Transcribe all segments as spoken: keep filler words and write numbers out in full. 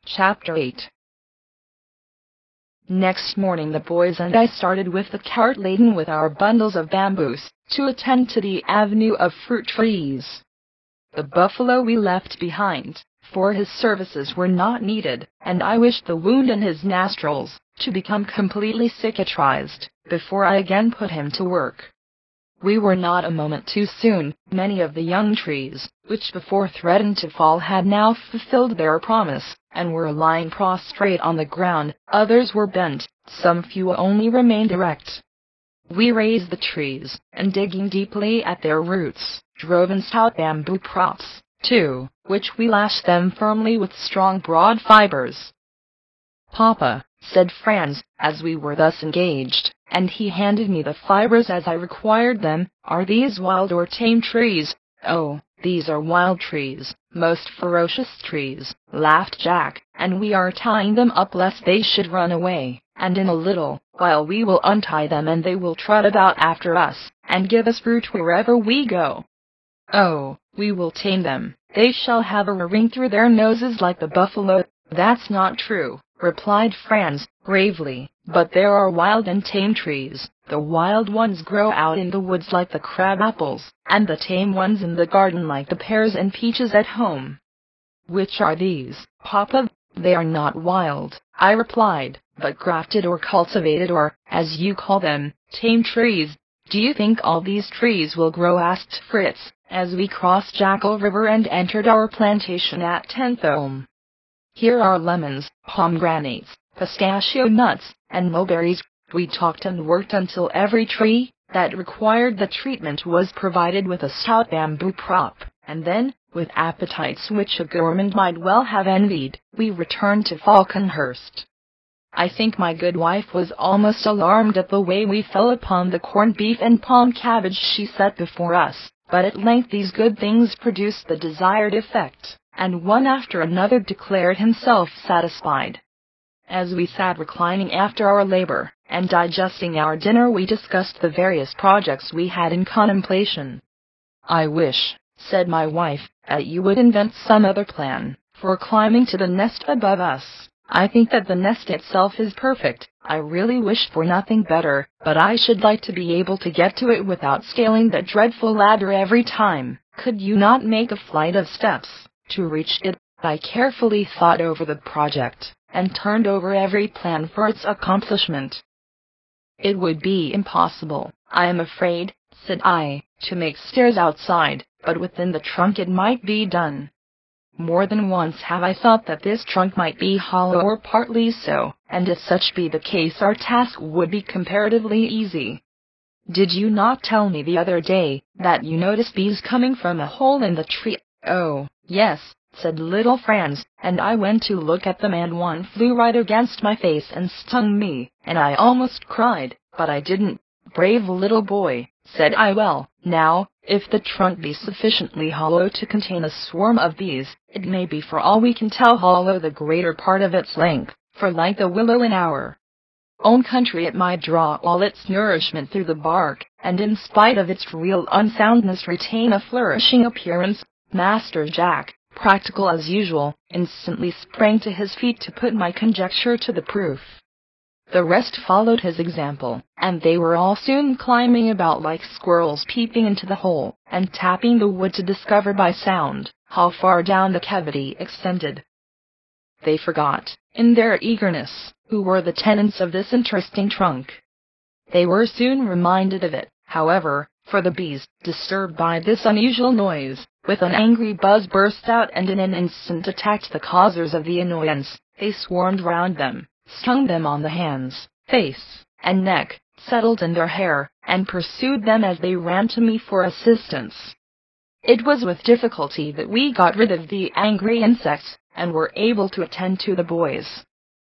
Chapter eight. Next morning the boys and I started with the cart laden with our bundles of bamboos, to attend to the avenue of fruit trees. The buffalo we left behind, for his services were not needed, and I wished the wound in his nostrils to become completely cicatrized, before I again put him to work. We were not a moment too soon. Many of the young trees, which before threatened to fall, had now fulfilled their promise, and were lying prostrate on the ground. Others were bent, some few only remained erect. We raised the trees, and digging deeply at their roots, drove in stout bamboo props, to which we lashed them firmly with strong broad fibers. "Papa," said Franz, as we were thus engaged, and he handed me the fibers as I required them, "are these wild or tame trees?" "Oh, these are wild trees, most ferocious trees," laughed Jack, "and we are tying them up lest they should run away, and in a little while we will untie them and they will trot about after us, and give us fruit wherever we go." "Oh, we will tame them. They shall have a ring through their noses like the buffalo." "That's not true," replied Franz, gravely, "but there are wild and tame trees. The wild ones grow out in the woods like the crab apples, and the tame ones in the garden like the pears and peaches at home." "Which are these, Papa?" "They are not wild," I replied, "but grafted or cultivated or, as you call them, tame trees." "Do you think all these trees will grow?" asked Fritz, as we crossed Jackal River and entered our plantation at Tenthulm. "Here are lemons, pomegranates, pistachio nuts, and mulberries." We talked and worked until every tree that required the treatment was provided with a stout bamboo prop, and then, with appetites which a gourmand might well have envied, we returned to Falconhurst. I think my good wife was almost alarmed at the way we fell upon the corned beef and palm cabbage she set before us, but at length these good things produced the desired effect, and one after another declared himself satisfied. As we sat reclining after our labor, and digesting our dinner, we discussed the various projects we had in contemplation. "I wish," said my wife, "that you would invent some other plan for climbing to the nest above us. I think that the nest itself is perfect. I really wish for nothing better, but I should like to be able to get to it without scaling that dreadful ladder every time. Could you not make a flight of steps to reach it?" I carefully thought over the project, and turned over every plan for its accomplishment. "It would be impossible, I am afraid," said I, "to make stairs outside, but within the trunk it might be done. More than once have I thought that this trunk might be hollow or partly so, and if such be the case our task would be comparatively easy. Did you not tell me the other day that you noticed bees coming from a hole in the tree?" "Oh, yes," said little Franz, "and I went to look at them and one flew right against my face and stung me, and I almost cried, but I didn't." "Brave little boy," said I. "Well, now, if the trunk be sufficiently hollow to contain a swarm of bees, it may be for all we can tell hollow the greater part of its length, for like the willow in our own country it might draw all its nourishment through the bark, and in spite of its real unsoundness retain a flourishing appearance." Master Jack, practical as usual, instantly sprang to his feet to put my conjecture to the proof. The rest followed his example, and they were all soon climbing about like squirrels, peeping into the hole, and tapping the wood to discover by sound how far down the cavity extended. They forgot, in their eagerness, who were the tenants of this interesting trunk. They were soon reminded of it, however, for the bees, disturbed by this unusual noise, with an angry buzz burst out and in an instant attacked the causers of the annoyance. They swarmed round them, stung them on the hands, face, and neck, settled in their hair, and pursued them as they ran to me for assistance. It was with difficulty that we got rid of the angry insects, and were able to attend to the boys.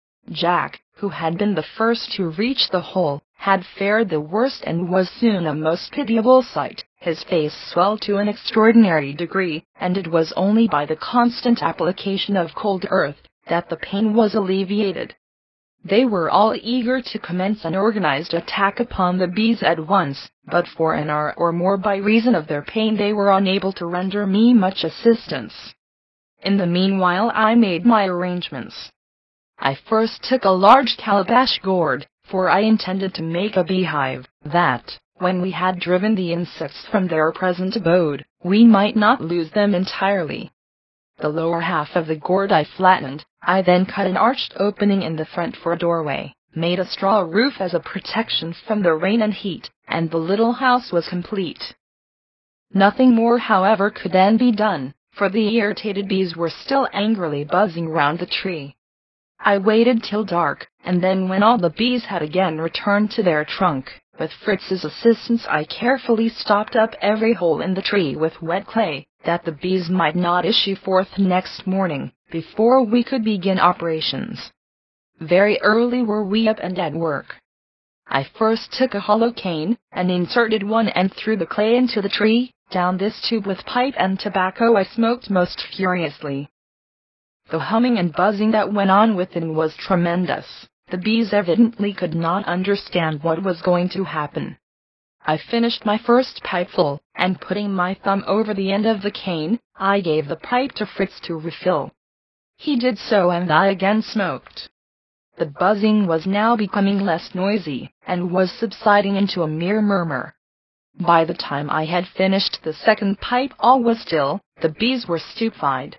Jack, who had been the first to reach the hole, had fared the worst and was soon a most pitiable sight. His face swelled to an extraordinary degree, and it was only by the constant application of cold earth that the pain was alleviated. They were all eager to commence an organized attack upon the bees at once, but for an hour or more by reason of their pain they were unable to render me much assistance. In the meanwhile I made my arrangements. I first took a large calabash gourd, for I intended to make a beehive, that, when we had driven the insects from their present abode, we might not lose them entirely. The lower half of the gourd I flattened. I then cut an arched opening in the front for a doorway, made a straw roof as a protection from the rain and heat, and the little house was complete. Nothing more, however, could then be done, for the irritated bees were still angrily buzzing round the tree. I waited till dark, and then when all the bees had again returned to their trunk, with Fritz's assistance I carefully stopped up every hole in the tree with wet clay, that the bees might not issue forth next morning, before we could begin operations. Very early were we up and at work. I first took a hollow cane, and inserted one end through the clay into the tree. Down this tube with pipe and tobacco I smoked most furiously. The humming and buzzing that went on within was tremendous. The bees evidently could not understand what was going to happen. I finished my first pipeful, and putting my thumb over the end of the cane, I gave the pipe to Fritz to refill. He did so, and I again smoked. The buzzing was now becoming less noisy, and was subsiding into a mere murmur. By the time I had finished the second pipe all was still. The bees were stupefied.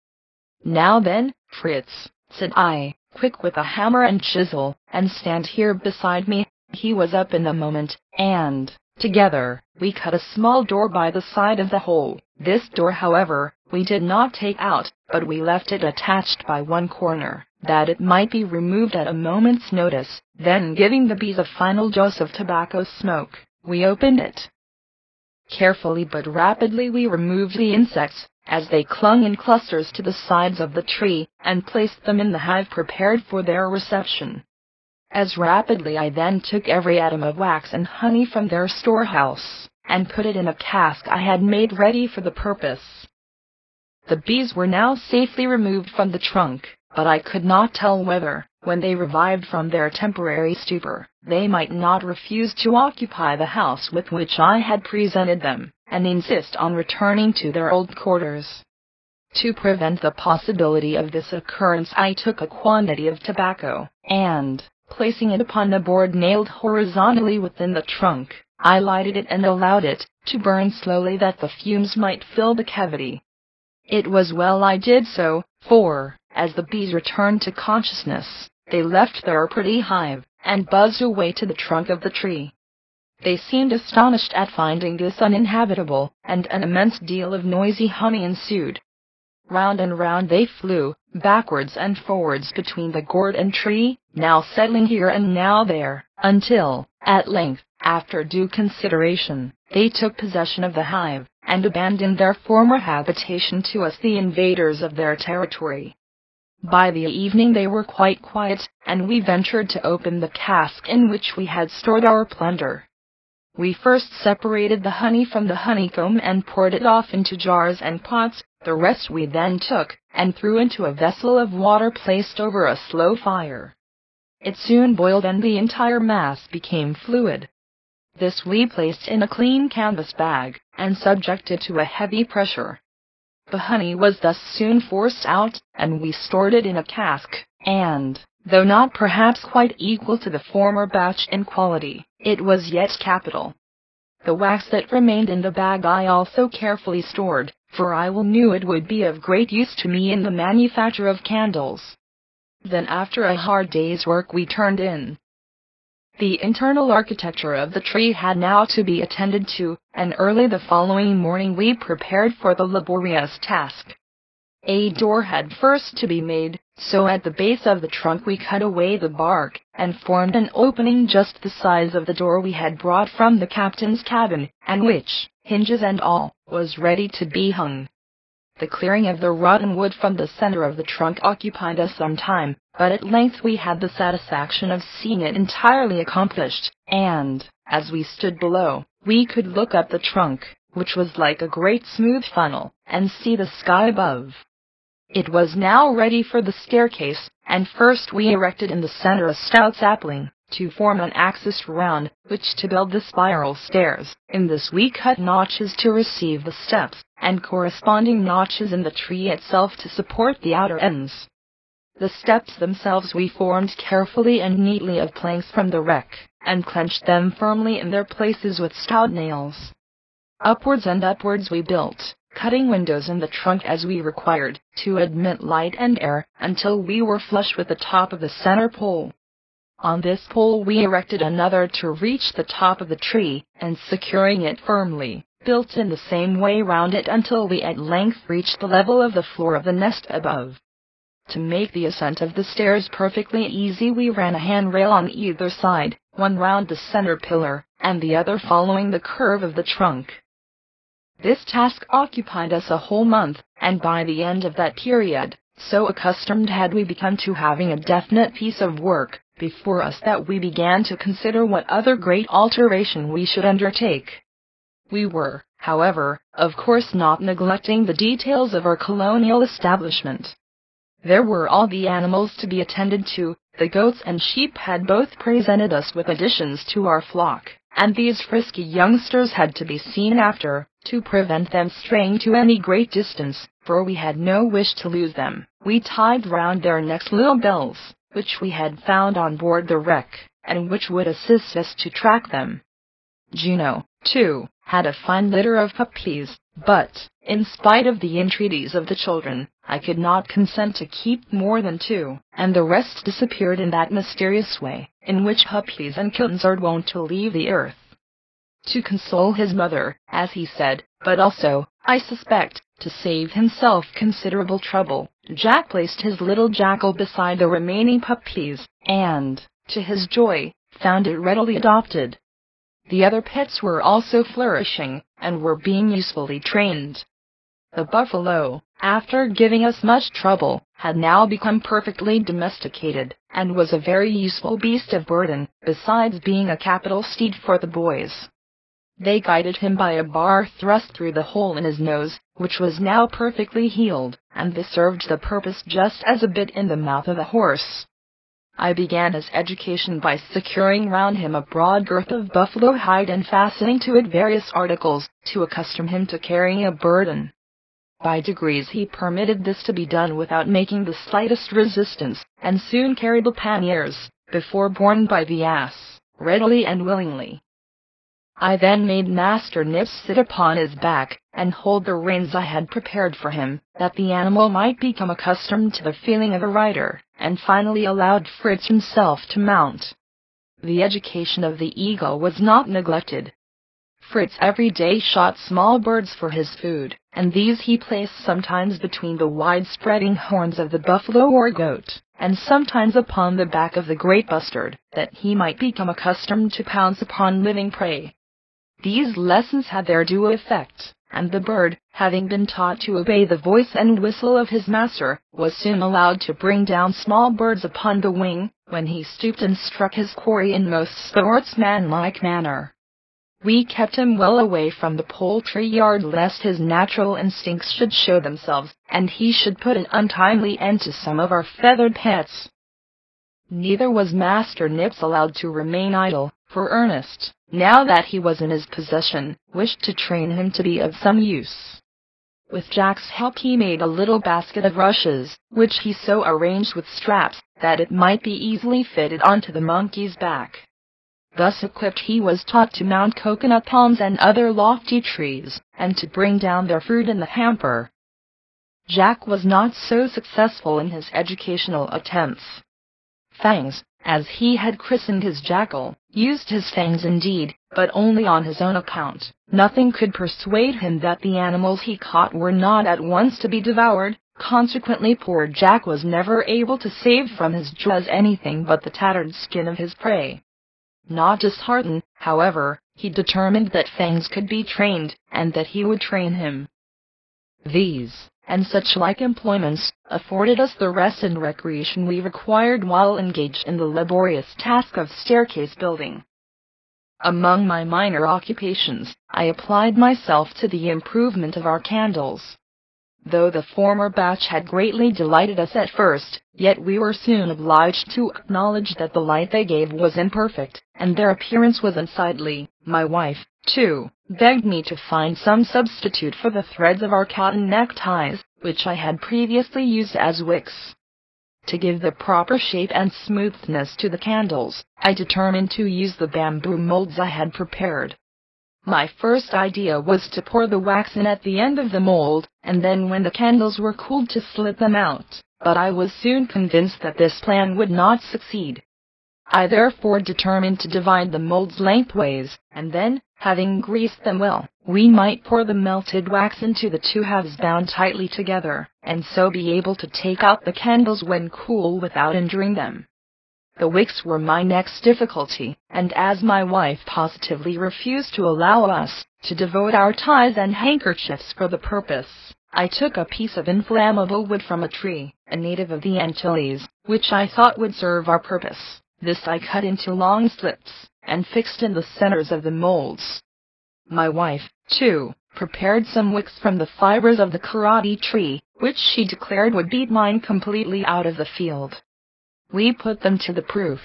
"Now then, Fritz," said I, "quick with a hammer and chisel, and stand here beside me." He was up in a moment, and, together, we cut a small door by the side of the hole. This door, however, we did not take out, but we left it attached by one corner, that it might be removed at a moment's notice. Then, giving the bees a final dose of tobacco smoke, we opened it. Carefully but rapidly we removed the insects, as they clung in clusters to the sides of the tree, and placed them in the hive prepared for their reception. As rapidly I then took every atom of wax and honey from their storehouse, and put it in a cask I had made ready for the purpose. The bees were now safely removed from the trunk, but I could not tell whether, when they revived from their temporary stupor, they might not refuse to occupy the house with which I had presented them, and insist on returning to their old quarters. To prevent the possibility of this occurrence I took a quantity of tobacco, and, placing it upon a board nailed horizontally within the trunk, I lighted it and allowed it to burn slowly that the fumes might fill the cavity. It was well I did so, for, as the bees returned to consciousness, they left their pretty hive, and buzzed away to the trunk of the tree. They seemed astonished at finding this uninhabitable, and an immense deal of noisy honey ensued. Round and round they flew, backwards and forwards between the gourd and tree, now settling here and now there, until, at length, after due consideration, they took possession of the hive, and abandoned their former habitation to us, the invaders of their territory. By the evening they were quite quiet, and we ventured to open the cask in which we had stored our plunder. We first separated the honey from the honeycomb and poured it off into jars and pots. The rest we then took, and threw into a vessel of water placed over a slow fire. It soon boiled and the entire mass became fluid. This we placed in a clean canvas bag, and subjected to a heavy pressure. The honey was thus soon forced out, and we stored it in a cask, and, though not perhaps quite equal to the former batch in quality, it was yet capital. The wax that remained in the bag I also carefully stored, for I well knew it would be of great use to me in the manufacture of candles. Then after a hard day's work we turned in. The internal architecture of the tree had now to be attended to, and early the following morning we prepared for the laborious task. A door had first to be made, so at the base of the trunk we cut away the bark, and formed an opening just the size of the door we had brought from the captain's cabin, and which, hinges and all, was ready to be hung. The clearing of the rotten wood from the center of the trunk occupied us some time, but at length we had the satisfaction of seeing it entirely accomplished, and, as we stood below, we could look up the trunk, which was like a great smooth funnel, and see the sky above. It was now ready for the staircase, and first we erected in the center a stout sapling, to form an axis round which to build the spiral stairs. In this we cut notches to receive the steps, and corresponding notches in the tree itself to support the outer ends. The steps themselves we formed carefully and neatly of planks from the wreck, and clenched them firmly in their places with stout nails. Upwards and upwards we built, cutting windows in the trunk as we required, to admit light and air, until we were flush with the top of the center pole. On this pole we erected another to reach the top of the tree, and securing it firmly, built in the same way round it until we at length reached the level of the floor of the nest above. To make the ascent of the stairs perfectly easy we ran a handrail on either side, one round the center pillar, and the other following the curve of the trunk. This task occupied us a whole month, and by the end of that period, so accustomed had we become to having a definite piece of work before us that we began to consider what other great alteration we should undertake. We were, however, of course not neglecting the details of our colonial establishment. There were all the animals to be attended to. The goats and sheep had both presented us with additions to our flock, and these frisky youngsters had to be seen after, to prevent them straying to any great distance, for we had no wish to lose them. We tied round their necks little bells, which we had found on board the wreck, and which would assist us to track them. Juno, too, had a fine litter of puppies, but, in spite of the entreaties of the children, I could not consent to keep more than two, and the rest disappeared in that mysterious way, in which puppies and kittens are wont to leave the earth. To console his mother, as he said, but also, I suspect, to save himself considerable trouble, Jack placed his little jackal beside the remaining puppies, and, to his joy, found it readily adopted. The other pets were also flourishing, and were being usefully trained. The buffalo, after giving us much trouble, had now become perfectly domesticated, and was a very useful beast of burden, besides being a capital steed for the boys. They guided him by a bar thrust through the hole in his nose, which was now perfectly healed, and this served the purpose just as a bit in the mouth of a horse. I began his education by securing round him a broad girth of buffalo hide and fastening to it various articles, to accustom him to carrying a burden. By degrees he permitted this to be done without making the slightest resistance, and soon carried the panniers, before borne by the ass, readily and willingly. I then made Master Nips sit upon his back, and hold the reins I had prepared for him, that the animal might become accustomed to the feeling of a rider, and finally allowed Fritz himself to mount. The education of the eagle was not neglected. Fritz every day shot small birds for his food, and these he placed sometimes between the wide-spreading horns of the buffalo or goat, and sometimes upon the back of the great bustard, that he might become accustomed to pounce upon living prey. These lessons had their due effect, and the bird, having been taught to obey the voice and whistle of his master, was soon allowed to bring down small birds upon the wing, when he stooped and struck his quarry in most sportsmanlike manner. We kept him well away from the poultry yard lest his natural instincts should show themselves, and he should put an untimely end to some of our feathered pets. Neither was Master Nips allowed to remain idle, for Ernest, now that he was in his possession, wished to train him to be of some use. With Jack's help he made a little basket of rushes, which he so arranged with straps, that it might be easily fitted onto the monkey's back. Thus equipped he was taught to mount coconut palms and other lofty trees, and to bring down their fruit in the hamper. Jack was not so successful in his educational attempts. Fangs, as he had christened his jackal, used his fangs indeed, but only on his own account. Nothing could persuade him that the animals he caught were not at once to be devoured, consequently poor Jack was never able to save from his jaws anything but the tattered skin of his prey. Not disheartened, however, he determined that Fangs could be trained, and that he would train him. These, and such like employments, afforded us the rest and recreation we required while engaged in the laborious task of staircase building. Among my minor occupations, I applied myself to the improvement of our candles. Though the former batch had greatly delighted us at first, yet we were soon obliged to acknowledge that the light they gave was imperfect, and their appearance was unsightly. My wife, too, begged me to find some substitute for the threads of our cotton neckties, which I had previously used as wicks. To give the proper shape and smoothness to the candles, I determined to use the bamboo molds I had prepared. My first idea was to pour the wax in at the end of the mold, and then when the candles were cooled to slit them out, but I was soon convinced that this plan would not succeed. I therefore determined to divide the molds lengthways, and then, having greased them well, we might pour the melted wax into the two halves bound tightly together, and so be able to take out the candles when cool without injuring them. The wicks were my next difficulty, and as my wife positively refused to allow us to devote our ties and handkerchiefs for the purpose, I took a piece of inflammable wood from a tree, a native of the Antilles, which I thought would serve our purpose. This I cut into long slits, and fixed in the centers of the molds. My wife, too, prepared some wicks from the fibers of the karate tree, which she declared would beat mine completely out of the field. We put them to the proof.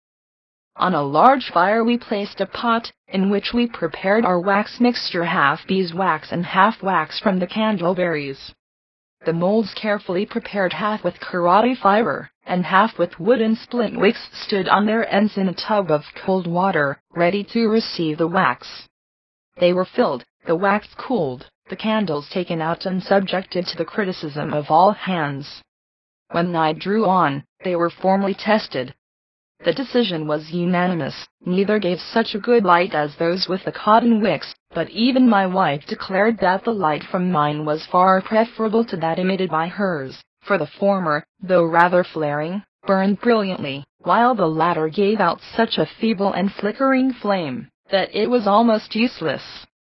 On a large fire we placed a pot, in which we prepared our wax mixture, half beeswax and half wax from the candleberries. The molds, carefully prepared half with karate fiber, and half with wooden splint wicks, stood on their ends in a tub of cold water, ready to receive the wax. They were filled, the wax cooled, the candles taken out and subjected to the criticism of all hands. When night drew on, they were formally tested. The decision was unanimous. Neither gave such a good light as those with the cotton wicks, but even my wife declared that the light from mine was far preferable to that emitted by hers, for the former, though rather flaring, burned brilliantly, while the latter gave out such a feeble and flickering flame that it was almost useless.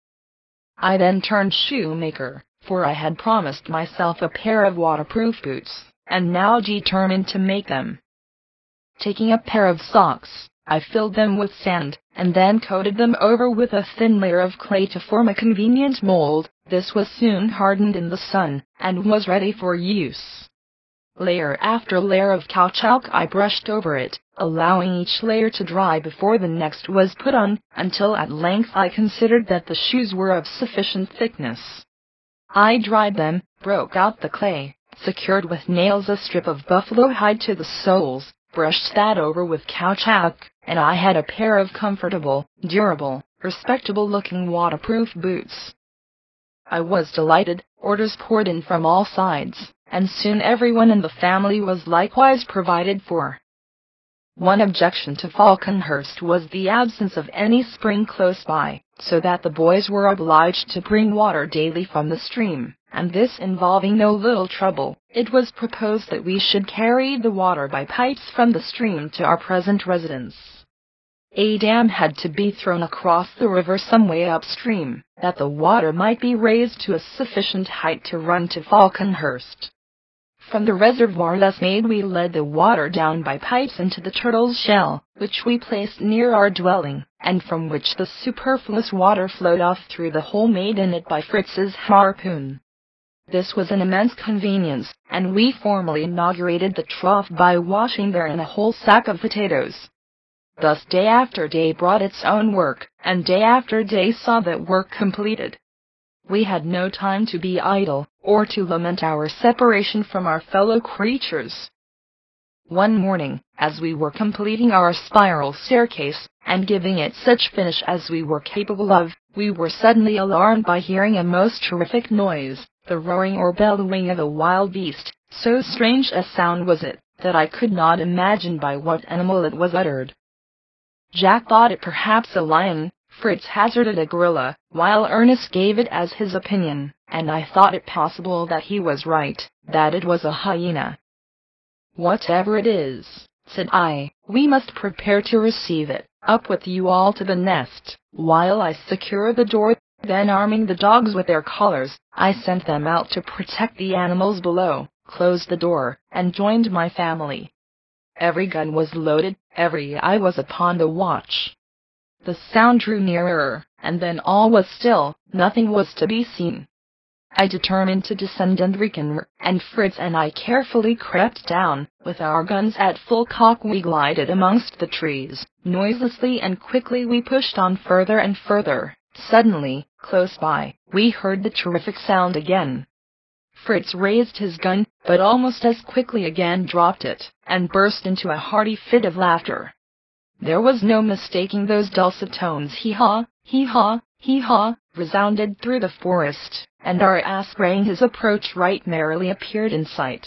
I then turned shoemaker, for I had promised myself a pair of waterproof boots, and now determined to make them. Taking a pair of socks, I filled them with sand, and then coated them over with a thin layer of clay to form a convenient mold. This was soon hardened in the sun, and was ready for use. Layer after layer of caoutchouc I brushed over it, allowing each layer to dry before the next was put on, until at length I considered that the shoes were of sufficient thickness. I dried them, broke out the clay, secured with nails a strip of buffalo hide to the soles, brushed that over with caoutchouc, and I had a pair of comfortable, durable, respectable-looking waterproof boots. I was delighted. Orders poured in from all sides, and soon everyone in the family was likewise provided for. One objection to Falconhurst was the absence of any spring close by, so that the boys were obliged to bring water daily from the stream, and this involving no little trouble, it was proposed that we should carry the water by pipes from the stream to our present residence. A dam had to be thrown across the river some way upstream, that the water might be raised to a sufficient height to run to Falconhurst. From the reservoir thus made we led the water down by pipes into the turtle's shell, which we placed near our dwelling, and from which the superfluous water flowed off through the hole made in it by Fritz's harpoon. This was an immense convenience, and we formally inaugurated the trough by washing therein a whole sack of potatoes. Thus day after day brought its own work, and day after day saw that work completed. We had no time to be idle, or to lament our separation from our fellow creatures. One morning, as we were completing our spiral staircase, and giving it such finish as we were capable of, we were suddenly alarmed by hearing a most terrific noise, the roaring or bellowing of a wild beast. So strange a sound was it, that I could not imagine by what animal it was uttered. Jack thought it perhaps a lion, Fritz hazarded a gorilla, while Ernest gave it as his opinion, and I thought it possible that he was right, that it was a hyena. "Whatever it is," said I, "we must prepare to receive it. Up with you all to the nest, while I secure the door." Then arming the dogs with their collars, I sent them out to protect the animals below, closed the door, and joined my family. Every gun was loaded, every eye was upon the watch. The sound drew nearer, and then all was still, nothing was to be seen. I determined to descend and reconnoiter, and Fritz and I carefully crept down. With our guns at full cock we glided amongst the trees. Noiselessly and quickly we pushed on further and further. Suddenly, close by, we heard the terrific sound again. Fritz raised his gun, but almost as quickly again dropped it, and burst into a hearty fit of laughter. There was no mistaking those dulcet tones. Hee-haw, hee-haw, hee-haw, resounded through the forest, and our ass, braying his approach right merrily, appeared in sight.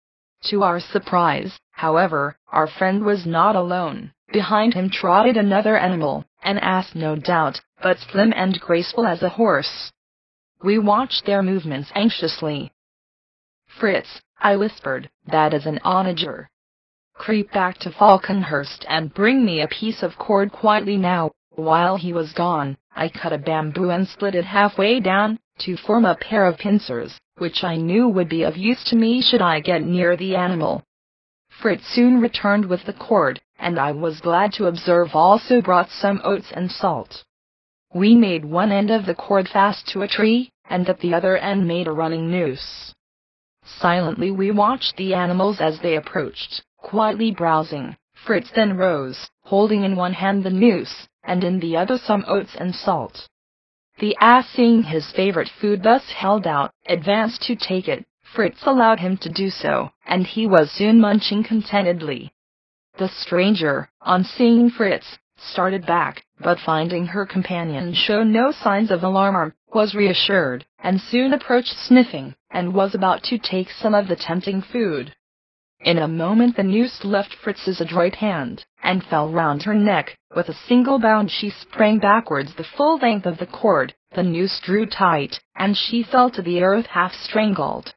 To our surprise, however, our friend was not alone. Behind him trotted another animal, an ass no doubt, but slim and graceful as a horse. We watched their movements anxiously. "Fritz," I whispered, "that is an onager. Creep back to Falconhurst and bring me a piece of cord quietly now." While he was gone, I cut a bamboo and split it halfway down, to form a pair of pincers, which I knew would be of use to me should I get near the animal. Fritz soon returned with the cord, and I was glad to observe also brought some oats and salt. We made one end of the cord fast to a tree, and at the other end made a running noose. Silently we watched the animals as they approached, quietly browsing. Fritz then rose, holding in one hand the noose, and in the other some oats and salt. The ass, seeing his favorite food thus held out, advanced to take it. Fritz allowed him to do so, and he was soon munching contentedly. The stranger, on seeing Fritz, started back, but finding her companion show no signs of alarm, was reassured, and soon approached sniffing, and was about to take some of the tempting food. In a moment the noose left Fritz's adroit hand, and fell round her neck. With a single bound she sprang backwards the full length of the cord, the noose drew tight, and she fell to the earth half strangled.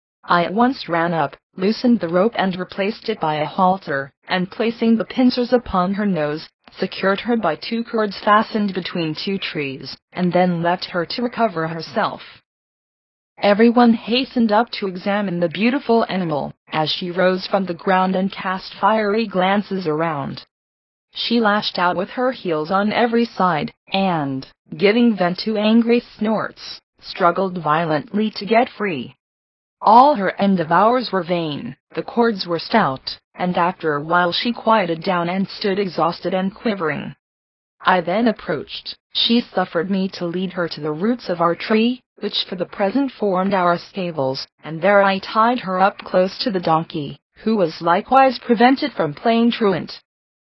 I at once ran up, loosened the rope and replaced it by a halter, and placing the pincers upon her nose, secured her by two cords fastened between two trees, and then left her to recover herself. Everyone hastened up to examine the beautiful animal, as she rose from the ground and cast fiery glances around. She lashed out with her heels on every side, and, giving vent to angry snorts, struggled violently to get free. All her endeavors were vain. The cords were stout, and after a while she quieted down and stood exhausted and quivering. I then approached. She suffered me to lead her to the roots of our tree, which for the present formed our stables, and there I tied her up close to the donkey, who was likewise prevented from playing truant.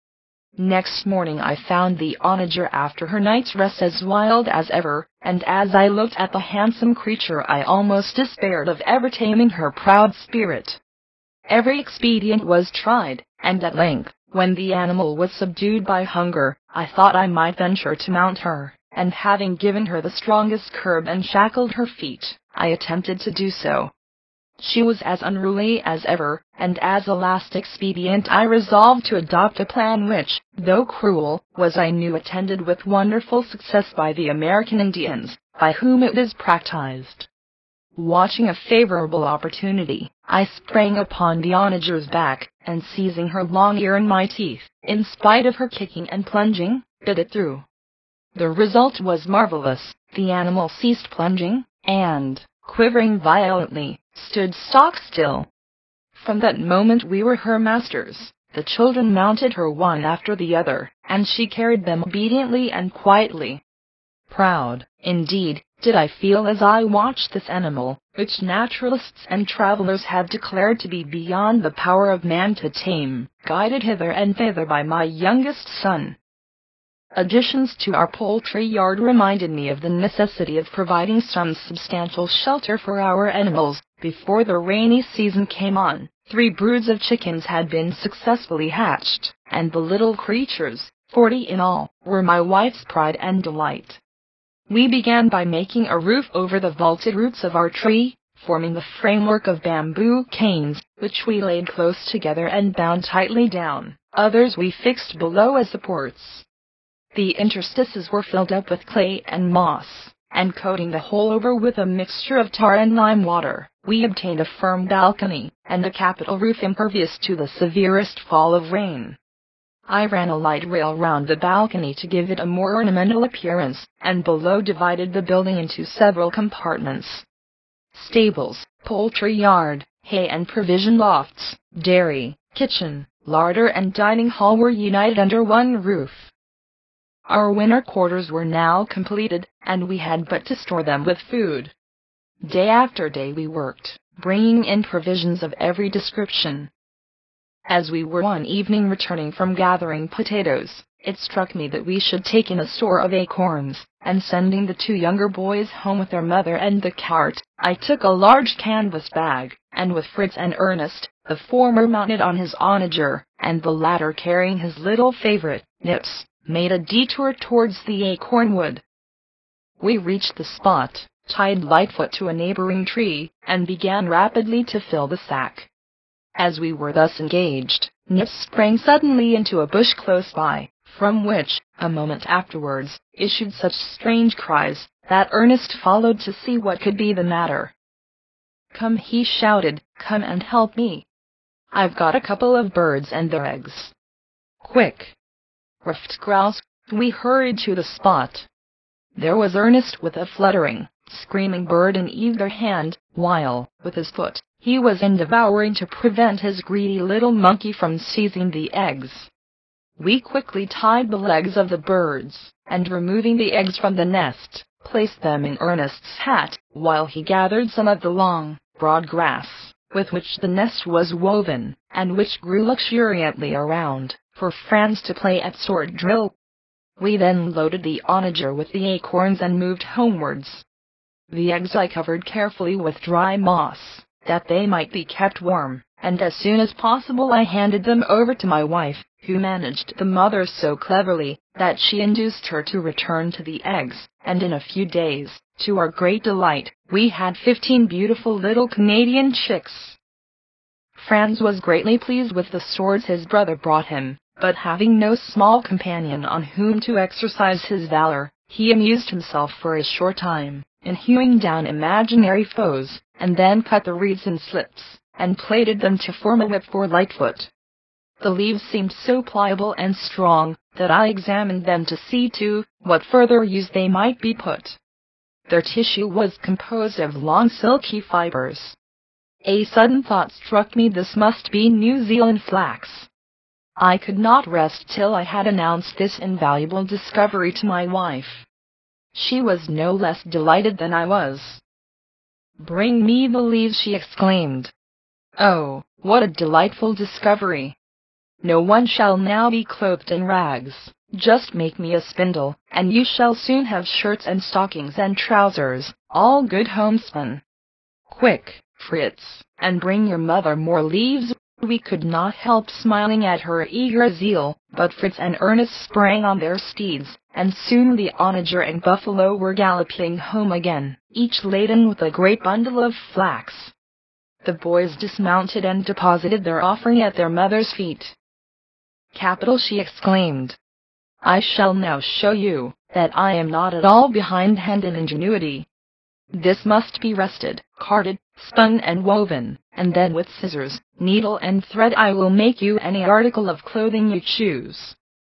Next morning I found the onager after her night's rest as wild as ever, and as I looked at the handsome creature I almost despaired of ever taming her proud spirit. Every expedient was tried, and at length, when the animal was subdued by hunger, I thought I might venture to mount her, and having given her the strongest curb and shackled her feet, I attempted to do so. She was as unruly as ever, and as a last expedient I resolved to adopt a plan which, though cruel, was I knew attended with wonderful success by the American Indians, by whom it is practiced. Watching a favorable opportunity, I sprang upon the onager's back, and seizing her long ear in my teeth, in spite of her kicking and plunging, bit it through. The result was marvelous. The animal ceased plunging, and, quivering violently, stood stock still. From that moment we were her masters. The children mounted her one after the other, and she carried them obediently and quietly. Proud, indeed, did I feel as I watched this animal, which naturalists and travelers have declared to be beyond the power of man to tame, guided hither and thither by my youngest son. Additions to our poultry yard reminded me of the necessity of providing some substantial shelter for our animals. Before the rainy season came on, three broods of chickens had been successfully hatched, and the little creatures, forty in all, were my wife's pride and delight. We began by making a roof over the vaulted roots of our tree, forming the framework of bamboo canes, which we laid close together and bound tightly down. Others we fixed below as supports. The interstices were filled up with clay and moss, and coating the whole over with a mixture of tar and lime water, we obtained a firm balcony, and a capital roof impervious to the severest fall of rain. I ran a light rail round the balcony to give it a more ornamental appearance, and below divided the building into several compartments. stables, poultry yard, hay and provision lofts, dairy, kitchen, larder and dining hall were united under one roof. Our winter quarters were now completed, and we had but to store them with food. Day after day we worked, bringing in provisions of every description. As we were one evening returning from gathering potatoes, it struck me that we should take in a store of acorns, and sending the two younger boys home with their mother and the cart, I took a large canvas bag, and with Fritz and Ernest, the former mounted on his onager, and the latter carrying his little favorite, Nips, made a detour towards the acorn wood. We reached the spot, tied Lightfoot to a neighboring tree, and began rapidly to fill the sack. As we were thus engaged, Nips sprang suddenly into a bush close by, from which, a moment afterwards, issued such strange cries, that Ernest followed to see what could be the matter. "Come," he shouted, "come and help me. I've got a couple of birds and their eggs." "Quick!" ruffed Grouse. We hurried to the spot. There was Ernest with a fluttering, screaming bird in either hand, while, with his foot, he was devouring to prevent his greedy little monkey from seizing the eggs. We quickly tied the legs of the birds, and removing the eggs from the nest, placed them in Ernest's hat, while he gathered some of the long, broad grass, with which the nest was woven, and which grew luxuriantly around, for Franz to play at sword drill. We then loaded the onager with the acorns and moved homewards. The eggs I covered carefully with dry moss, that they might be kept warm, and as soon as possible I handed them over to my wife, who managed the mother so cleverly that she induced her to return to the eggs, and in a few days, to our great delight, we had fifteen beautiful little Canadian chicks. Franz was greatly pleased with the swords his brother brought him, but having no small companion on whom to exercise his valor, he amused himself for a short time in hewing down imaginary foes, and then cut the reeds in slips, and plaited them to form a whip for Lightfoot. The leaves seemed so pliable and strong, that I examined them to see to what further use they might be put. Their tissue was composed of long silky fibers. A sudden thought struck me: this must be New Zealand flax. I could not rest till I had announced this invaluable discovery to my wife. She was no less delighted than I was. "Bring me the leaves," she exclaimed. "Oh, what a delightful discovery! No one shall now be clothed in rags. Just make me a spindle, and you shall soon have shirts and stockings and trousers, all good homespun. Quick, Fritz, and bring your mother more leaves." We could not help smiling at her eager zeal, but Fritz and Ernest sprang on their steeds, and soon the onager and buffalo were galloping home again, each laden with a great bundle of flax. The boys dismounted and deposited their offering at their mother's feet. "Capital!" she exclaimed. "I shall now show you that I am not at all behindhand in ingenuity. This must be rested, carded, spun and woven, and then with scissors, needle and thread I will make you any article of clothing you choose."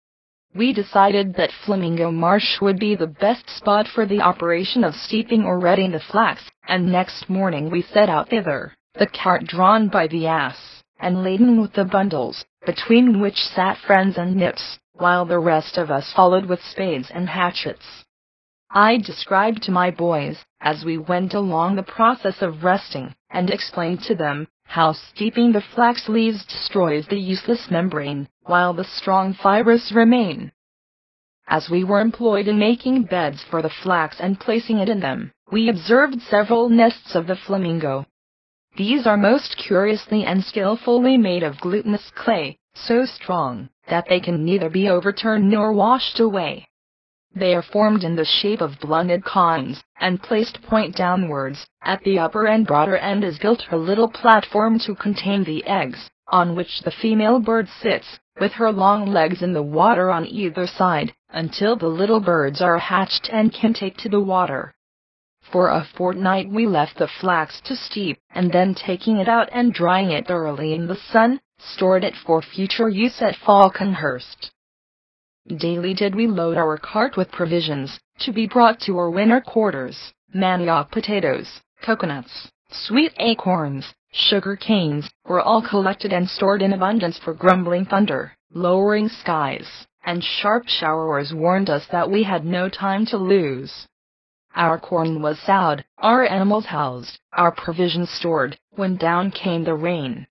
We decided that Flamingo Marsh would be the best spot for the operation of steeping or retting the flax, and next morning we set out thither, the cart drawn by the ass, and laden with the bundles, between which sat Franz and Nips, while the rest of us followed with spades and hatchets. I described to my boys, as we went along, the process of resting, and explained to them how steeping the flax leaves destroys the useless membrane, while the strong fibers remain. As we were employed in making beds for the flax and placing it in them, we observed several nests of the flamingo. These are most curiously and skillfully made of glutinous clay, so strong that they can neither be overturned nor washed away. They are formed in the shape of blunted cones, and placed point downwards. At the upper and broader end is built a little platform to contain the eggs, on which the female bird sits, with her long legs in the water on either side, until the little birds are hatched and can take to the water. For a fortnight we left the flax to steep, and then taking it out and drying it thoroughly in the sun, stored it for future use at Falconhurst. Daily did we load our cart with provisions, to be brought to our winter quarters: manioc potatoes, coconuts, sweet acorns, sugar canes, were all collected and stored in abundance, for grumbling thunder, lowering skies, and sharp showers warned us that we had no time to lose. Our corn was sowed, our animals housed, our provisions stored, when down came the rain.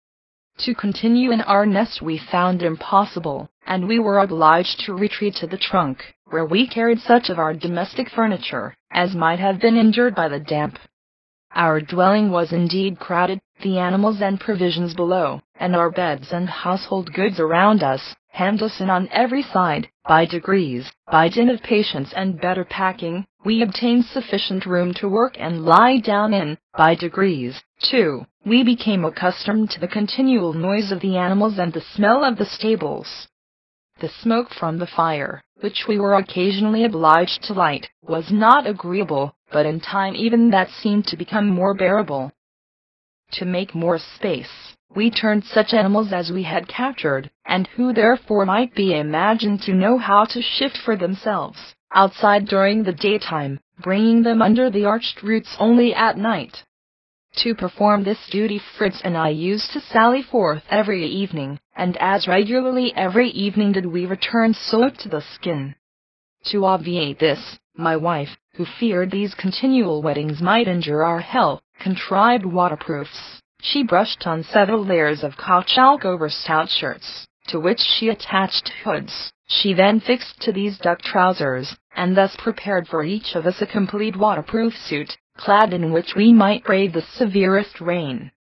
To continue in our nest we found impossible, and we were obliged to retreat to the trunk, where we carried such of our domestic furniture as might have been injured by the damp. Our dwelling was indeed crowded, the animals and provisions below, and our beds and household goods around us, hemmed us in on every side. By degrees, by dint of patience and better packing, we obtained sufficient room to work and lie down in. By degrees, too, we became accustomed to the continual noise of the animals and the smell of the stables. The smoke from the fire, which we were occasionally obliged to light, was not agreeable, but in time even that seemed to become more bearable. To make more space, we turned such animals as we had captured, and who therefore might be imagined to know how to shift for themselves, outside during the daytime, bringing them under the arched roots only at night. To perform this duty Fritz and I used to sally forth every evening, and as regularly every evening did we return soaked to the skin. To obviate this, my wife, who feared these continual wettings might injure our health, contrived waterproofs. She brushed on several layers of caoutchouc over stout shirts, to which she attached hoods. She then fixed to these duck trousers, and thus prepared for each of us a complete waterproof suit, clad in which we might brave the severest rain.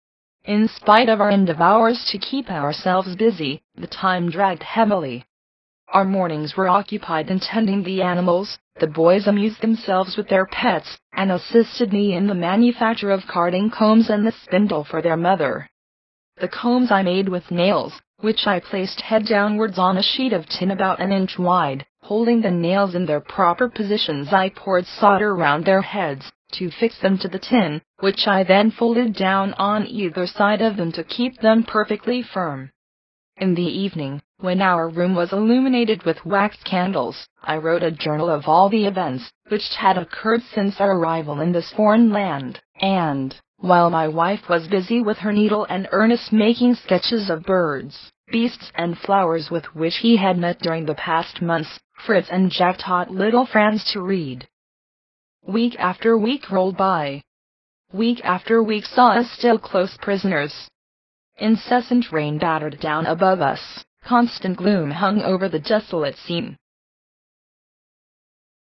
In spite of our endeavors to keep ourselves busy, the time dragged heavily. Our mornings were occupied in tending the animals, the boys amused themselves with their pets, and assisted me in the manufacture of carding combs and the spindle for their mother. The combs I made with nails, which I placed head downwards on a sheet of tin about an inch wide. Holding the nails in their proper positions, I poured solder round their heads, to fix them to the tin, which I then folded down on either side of them to keep them perfectly firm. In the evening, when our room was illuminated with wax candles, I wrote a journal of all the events which had occurred since our arrival in this foreign land, and, while my wife was busy with her needle and Ernest making sketches of birds, beasts and flowers with which he had met during the past months, Fritz and Jack taught little Franz to read. Week after week rolled by. Week after week saw us still close prisoners. Incessant rain battered down above us, constant gloom hung over the desolate scene,